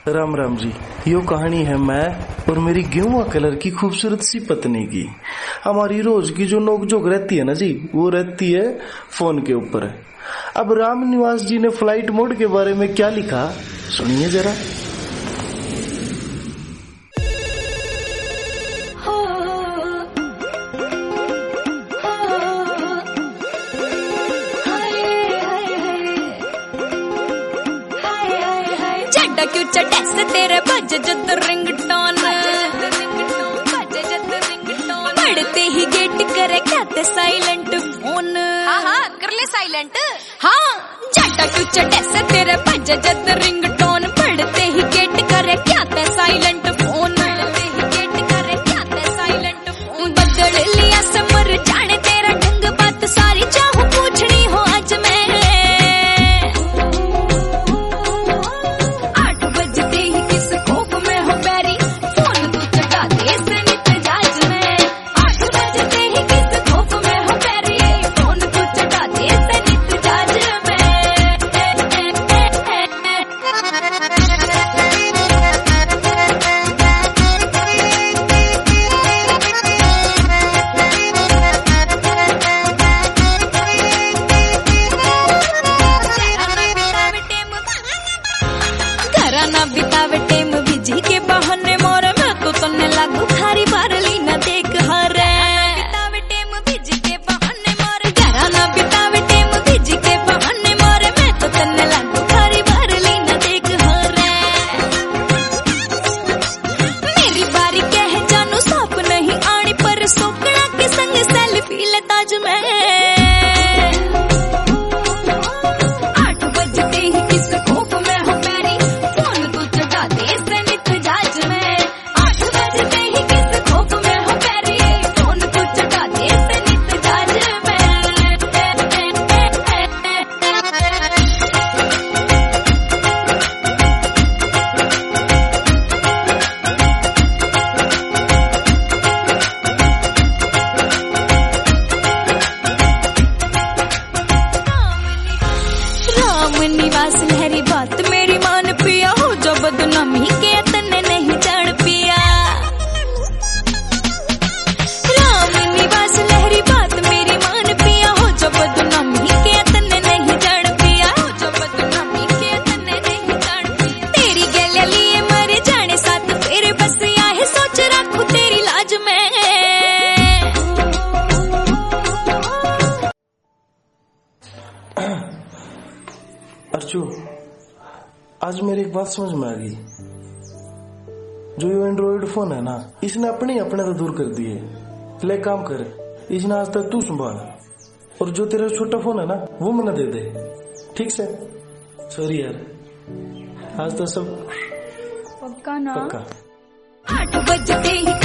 राम राम जी। यो कहानी है मैं और मेरी गेहुआ कलर की खूबसूरत सी पत्नी की। हमारी रोज की जो नोकझोंक रहती है ना जी, वो रहती है फोन के ऊपर। अब राम निवास जी ने फ्लाइट मोड के बारे में क्या लिखा, सुनिए जरा। क्यों चटैस तेरे बज जद रिंगटोन, पढ़ते ही गेट करे कहते साइलेंट फोन। हाँ कर ले साइलेंट। हाँ जाटा क्यों चटैस तेरे बज जद रिंगटोन, पढ़ते ही गेट करे कहते साइलेंट फोन। गेट करे कहते साइलेंट फोन। बदल लिया समर जाने तेरा ढंग, बात सारी चाहूं पूछनी हो आज मैं। ना बितावे टेम बिजी के बहाने मोर, मैं तो तन्ने लागू खारी बारली न देख हरे। बितावे टेम बिजी के बहाने मोर, घरा ना बितावे टेम बिजी के बहाने मोर, मैं तो तन्ने लागू खारी बारली न देख हरे। मेरी बारी कह जानू साफ नहीं आनी, पर सोकड़ा के संग सेल्फी ले ताज में। निवास लहरी बात मेरी मान पिया, हो जो बदनामी के तन्ने नहीं जान पिया। राम निवास लहरी बात मेरी मान पिया, हो जो बदनामी के तन्ने नहीं जान पिया। हो जो बदनामी के तन्ने नहीं जान पिया। तेरी गले लिए मर जाने साथ फिर बस आए, सोच रखू तेरी लाज में। अर्चू, आज मेरी एक बात समझ में आ गई। जो ये एंड्रॉइड फोन है ना, इसने अपने तो दूर कर दिए। ले काम कर, इसने आज तक तू संभाल, और जो तेरा छोटा फोन है ना, वो मैंने दे दे, ठीक से। सॉरी यार, आज तो सब पक्का ना। पक्का। 8 बजते ही